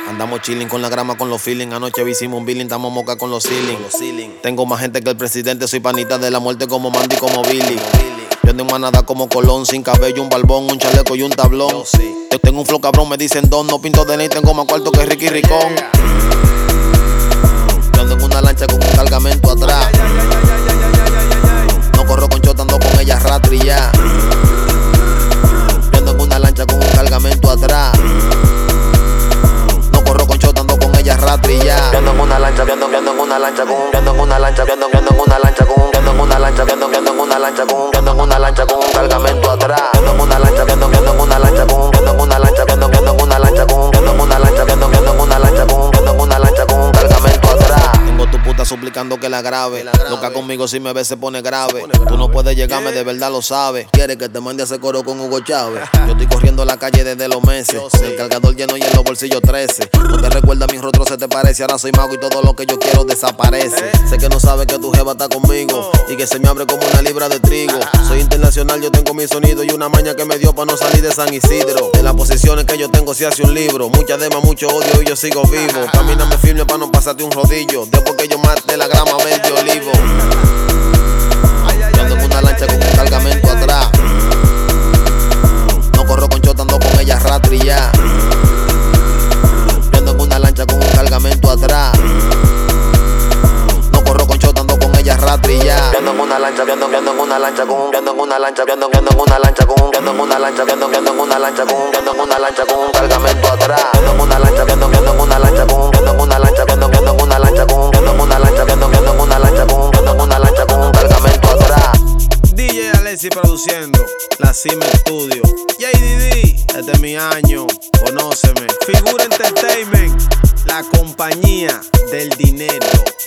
Andamos chilling con la grama, con los feeling. Anoche hicimos un billing, estamos moca con los ceiling. Tengo más gente que el presidente, soy panita de la muerte como Mandy, como Billy. Yo ando en manada como Colón, sin cabello, un barbón, un chaleco y un tablón. Yo tengo un flow cabrón, me dicen don, no pinto de ley, tengo más cuarto que Ricky Ricón. Yo ando en una lancha con un cargamento atrás. No corro con chota, ando con ella ratri ya. Yo ando en una lancha con un cargamento atrás. No corro con chota, ando con ella ratri ya. Yo ando en una lancha, yo ando en una lancha con un, yo ando en una lancha, yo ando en una lancha con un, yo ando en una lancha, yo ando en una lancha con un, yo ando en una lancha con un cargamento atrás. Yo ando en una lancha, yo ando en una lancha con un, yo ando en una lancha, yo ando en una lancha con un, yo ando en una lancha, yo ando en una lancha con un, yo ando en una lancha con un cargamento atrás. Tengo tu puta suplicando que la grabe. Loca conmigo si me ve se pone grave. Tú no puedes llegarme, de verdad lo sabes. Quieres que te mande a hacer coro con Hugo Chávez. Yo estoy corriendo la calle desde los meses. El cargador lleno y en los bolsillos 13. No te recuerda mi rostro, se te parece. Ahora soy mago y todo lo que yo quiero desaparece. Sé que no sabes que tu jeva está conmigo y que se me abre como una libra de trigo. Soy internacional, yo tengo mi sonido y una maña que me dio para no salir de San Isidro. De las posiciones que yo tengo se hace un libro. Mucha dema, mucho odio y yo sigo vivo. Camíname firme para no pasarte un rodillo. Después que yo mate la grama verde olivo. Yo ando en una lancha con un cargamento atrás. No corro con chota, ando con ella ratri ya. Yo ando en una lancha con un cargamento atrás. No corro con chota, ando con ella ratri ya. Yo ando en una lancha, yo ando en una lancha con un, yo ando en una lancha, yo ando en una lancha con un, yo ando en una lancha, yo ando en una lancha con un, yo ando en una lancha con un cargamento atrás. Yo ando en una lancha, yo ando en una lancha con un, yo ando en una lancha, yo ando en una lancha con un, yo ando en una lancha, yo ando en una lancha con un, yo ando en una lancha con un cargamento atrás. DJ Alexi produciendo, La Cima Studio. JDD, este es mi año, conóceme. Figura Entertainment, la compañía del dinero.